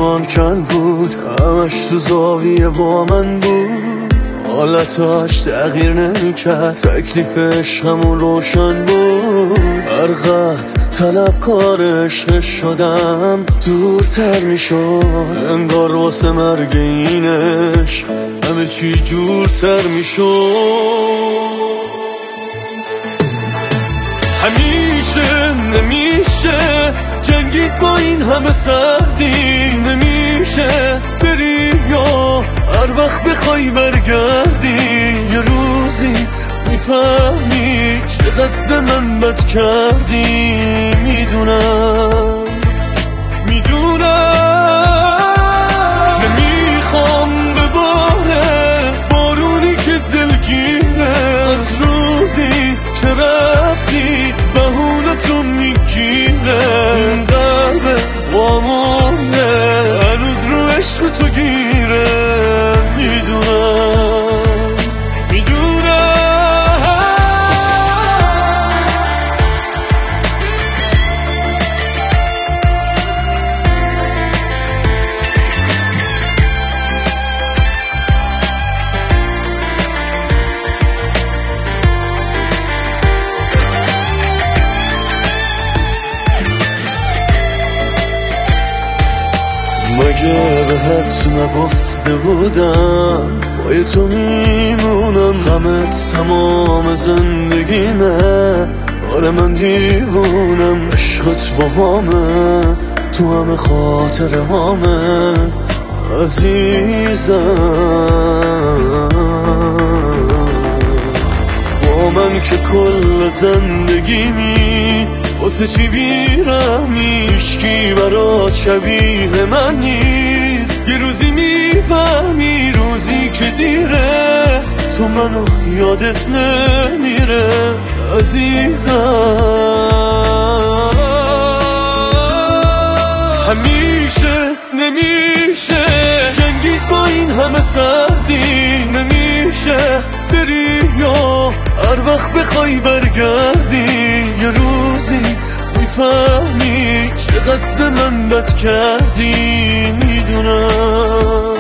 آسمان کن بود، همش تو زاویه با من بود، حالتاش تغییر نمیکرد، تکلیف عشقمون روشن بود. هر قد طلبکار عشق شدم دورتر میشد، انگار واسه مرگ این عشق همه چی جورتر میشد. همیشه نمیشه جنگید با این همه سردی، نمیشه بری یا هر وقت بخوای برگردی، یه روزی میفهمی چقدر به من بد کردی. میدونم نمیخوام بباره بارونی که دلگیره، از روزی که رفتی بهونتون میگیره، این قلب وامونه هنوز رو عشق تو گیره. میدونم مگه بهت نگفته بودم با تو میمونم، غمت تمام زندگیمه، آره من دیوونم، عشقت با همه تو همه خاطره همه عزیزم. با من که کل زندگیمی واسه چی بیرمی، هیچکی برات شبیه من نیست، یه روزی میفهمی روزی که دیره تو منو یادت نمیره عزیزم. همیشه نمیشه جنگید با این همه سردی، نمیشه بری یا هر وقت بخوای برگردی، یه روزی میفهمی چقدر به من بد کردی. میدونم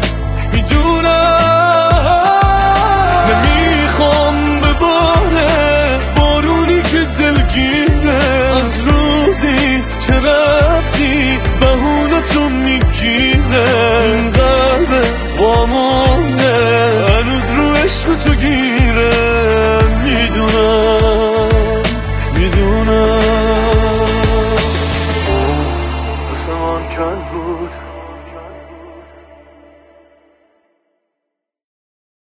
نمیخوام بباره بارونی که دلگیره، از روزی که رفتی بهونتون میگیره، این قلب وامونه هنوز رو عشق تو گیره. میدونم آسمان کن بود،